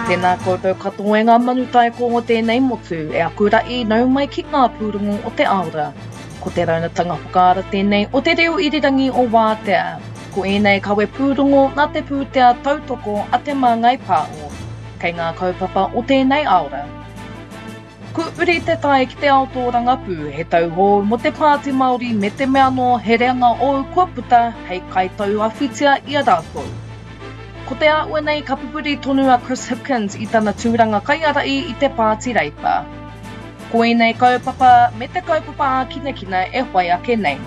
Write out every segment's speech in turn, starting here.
Tēnā koutou katoa ngā manutai ko o tēnei motu e akurai nau mai ki ngā pūrongo o te aura. Ko te raunatanga whakaara tēnei o te reo irirangi o Wātea. Ko ēnei kawe pūrongo nā te pūtea tautoko a te māngai pāo. Kei ngā kaupapa o tēnei aura. Ko uri te tai ki te aotoranga pū he tauho mo te Pāti Māori me te mea no he reanga o kua puta hei kai tau awhitia i a rātou. Ko te aua nei ka pupuri tonu a Chris Hipkins i tana tūranga kaiarai i te Pāti Reipa. Ko nei kaupapa me te kaupapa a kina e whai ake nei.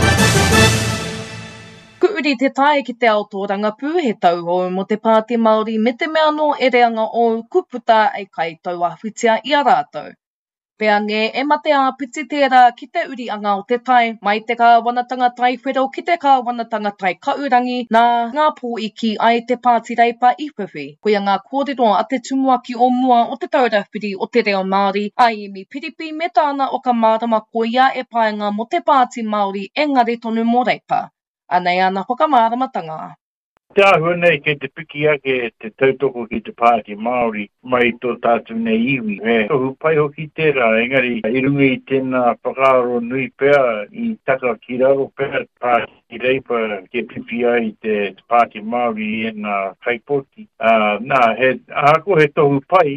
Ko uri te tae ki te aotoranga pū he tauho mo te Pāti Māori me te mea no e reanga o kuputa e kai tau awhitia i a rātou. Pea nge e mate a piti tērā ki te uri anga o te tai, mai te kāwanatanga tai whero ki te kāwanatanga tai kaurangi nā ngā pōiki ai te Pāti Reipa i whiwhi. Koia ngā kōrero a te tumuaki o mua o te taurawhiri o te reo Māori, ai mi piripi me tāna o ka mārama ko ia e paenga mo te Pāti Māori engari tonu mō Reipa. Anei ana whakamāramatanga. Te ahua nei kei te piki ake te tautoko ki te Pāti Māori mai tō tātou nei iwi. Tohu pai hoki tērā, engari i runga i tēnā whakaaro nui pēr i taka ki raro pēr Pāti Reipa ke pipi ai te Pāti Māori e nā kaipoti. He ahako he tohu pai,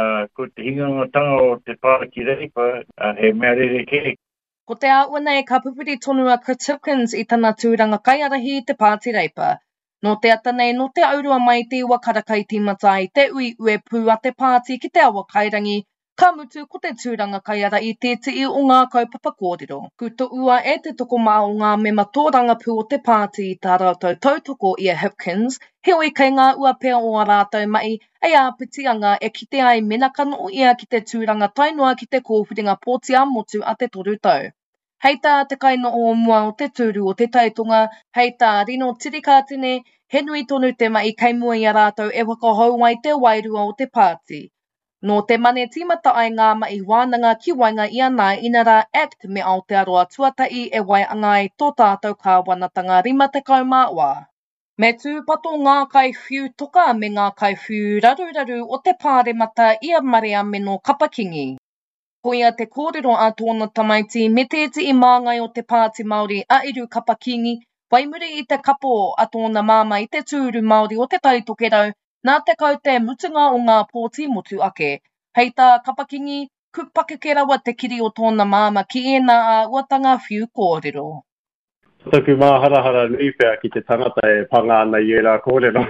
ko te hingangatanga o te Pāti Reipa he mea rere ke. Ko te aua nei ka pupuri tonu a Chris Hipkins i tana tūranga kaiarahi te Pāti Reipa. No te ata nei, no te aurua mai te ua karakai tīmata i te ui ue pū a te pāti ki te awa kairangi, ka mutu ko te tūranga kaiara i te tii o ngā kaupapa kōrero. Kuto ua e te toko maa o ngā mema tōranga pū o te pāti i tā rātou tautoko i a Hipkins, he oi kei ngā ua pēr o a rātou mai, ei a pitianga e kite ai menakano o ia ki te tūranga tainua ki te kōwhiringa pōtia motu a te toru tau. Hei tā te kaino o mua o te tūru o te taitonga, hei tā rino tirikātene, he nui tonu te mai kei mua i a rātou e wakahau ai te wairua o te pāti. No te mane tīmata ai ngā mai wānanga ki wainga i ana inara Act me Aotearoa tuatai e wai angai tō tātou ka wanatanga 50 wā. Me tūpato ngā kaiwhiu toka me ngā kaiwhiu raruraru o te pāremata i a Maria me no Kapakingi. Ko ia te kōrero a tōna tamaiti me te iti i māngai o te Pāti Māori a iru Kapakingi, waimuri i te kapo a tōna māma i te tūru Māori o te taitokerau, nā te kau te mutunga o ngā pōti motu ake. Hei tā Kapakingi, ku pakeke rawa te kiri o tōna māma ki ēnā a uatanga whiu kōrero. Taku mā harahara nui pēr ki te tangata e panga ana i era kōrero.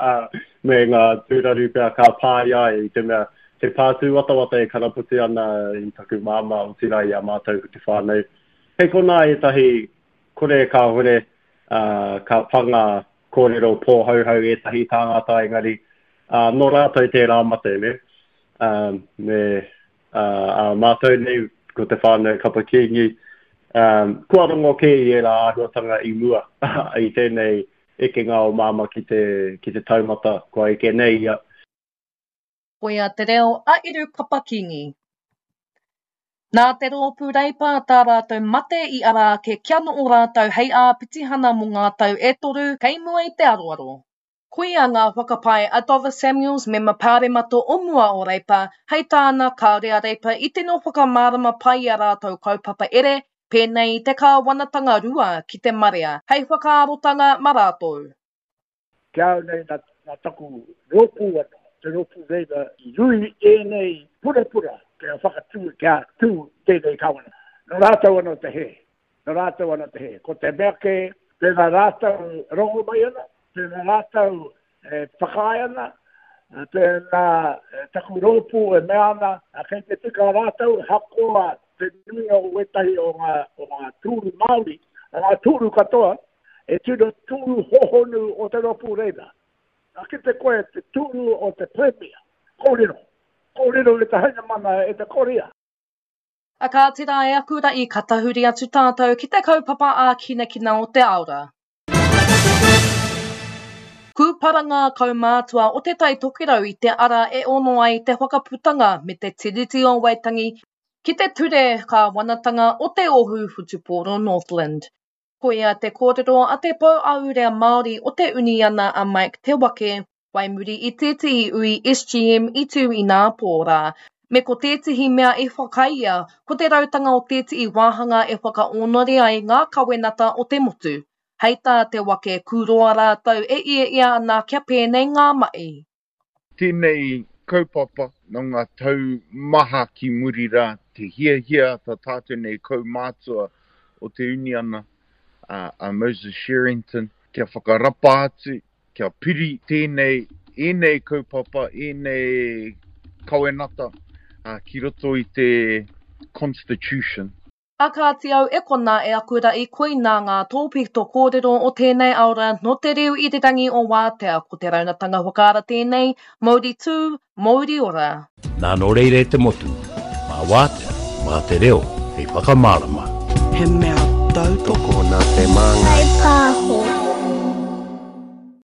Me ngā tūraru pēr ka pāia i te mea te pātū watawata e karaputi ana i taku māma o tira i a mātou ki te whānau. Hei kona e tahi kore ka hore ka panga kōrero pōhauhau e tahi tāngata engari. No rātou te rāmate me. Me mātou nei ko te whānau Kapakingi. Kua rongo ke i e rā ahuatanga i mua i tēnei eke ngā o māma ki te taumata kua eke nei ia. Koia te reo a iru Kapakingi. Nā te rōpū reipa tā rātou mate i ara ke kia no o rātou hei a pitihana mo ngā tau e toru kei mua i te aroaro. Koia ngā whakapai a Dover Samuels me mapāremato o mua o reipa hei tāna kārea reipa i tino whakamārama pai a rātou kaupapa ere, pēnei te kāwanatanga rua ki te marea, hei whakaarotanga marātou. Kia nei nā taku rōpū atu. Te ropu reipa i rui e nei pura kia whakatū kia tū tēnei kawana. No rātau ana te he. No rātau ana te he. Ko te mea ke tēnā rātau rongo mai ana, tēnā rātau whakai ana, tēnā taku ropu e mea ana, a kei te tika rātau hakoa te nui o wetahi o ngā tūru Māori, o ngā tūru katoa, e tūru tūru hohonu o te ropu reipa. Aki te koe te tūru o te premier, kōrero. Kōrero e te haina mana e te korea. A kā tira e akura i katahuri atu tātou ki te kaupapa a kina o te aura. Kūparanga kaumātua o te taitokirau i te ara e ono ai te whakaputanga me te tiriti o Waitangi ki te ture ka wanatanga o te ohu Futupōro Northland. Ko ia te kōrero a te pau aurea Māori o te uni ana a Mike Te Wake, Waimuri I tētihi ui SGM I tū I nā pōra. Me ko tētihi mea e whakaia, ko te rautanga o tētihi wāhanga e whakaonori ai ngā kawenata o te motu. Hei tā te wake kuroa rātou e ia ana kia pēnei ngā mai. Tēnei kaupapa no ngā tau maha ki muri rā, te hia tā tātou nei kaumātua o te uni ana a Moses Sherrington, kia whakarapa atu, kia piri tēnei, enei kaupapa, enei kawenata, ki roto I te Constitution. Akāti au e kona e akura I koina ngā tōpito kōrero o tēnei aura no te reo I te tangi o wātea ko te raunatanga whakaara tēnei, Māori tū, Māori ora. Nā no reire te motu, mā wātea, mā te reo, hei whakamārama. He mea tautoko nā te māngai. Hei pāho.